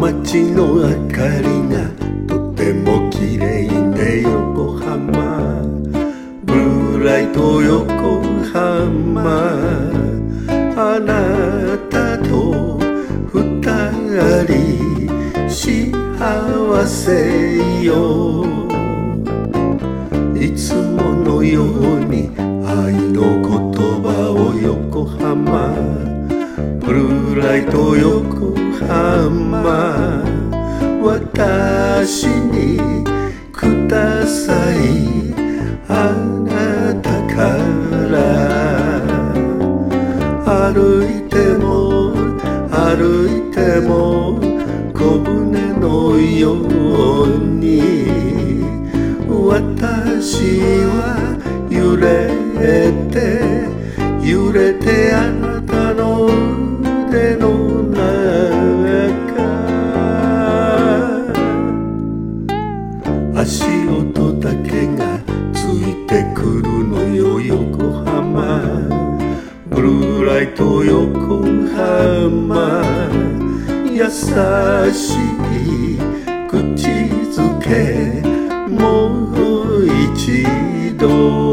街の明かりがとても綺麗ね横浜、ブルーライト横浜、あなたと二人幸せよ。いつものように愛の言葉を横浜、ブルーライト横浜、私にください。あなたから歩いても歩いても小舟のように、私は揺れてあなたの腕の中、足音だけがついてくるのよ横浜、ブルーライト横浜、優しい口づけもう一度